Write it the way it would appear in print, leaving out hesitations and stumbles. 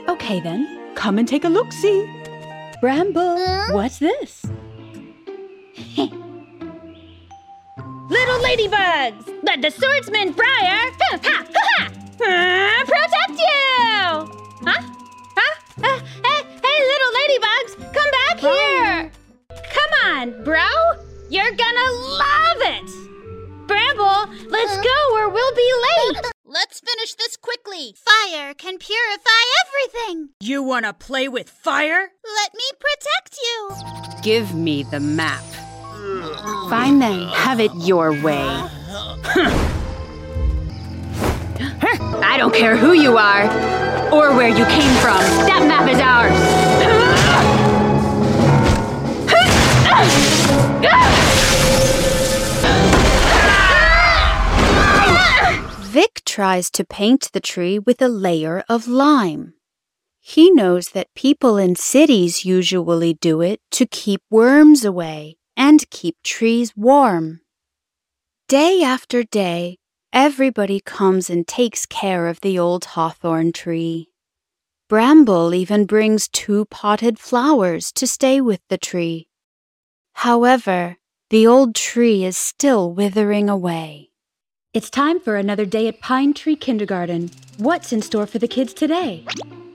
Okay then, come and take a look-see. Bramble, what's this? Little ladybugs, let the swordsman Briar protect you! Hey, little ladybugs, come back here! Come on, bro, you're gonna love it! Bramble, let's go or we'll be late! Let's finish this quickly. Fire can purify everything. You wanna play with fire? Let me protect you. Give me the map. Fine then, have it your way. I don't care who you are, or where you came from. That map is ours. Vic tries to paint the tree with a layer of lime. He knows that people in cities usually do it to keep worms away and keep trees warm. Day after day, everybody comes and takes care of the old hawthorn tree. Bramble even brings 2 potted flowers to stay with the tree. However, the old tree is still withering away. It's time for another day at Pine Tree Kindergarten. What's in store for the kids today?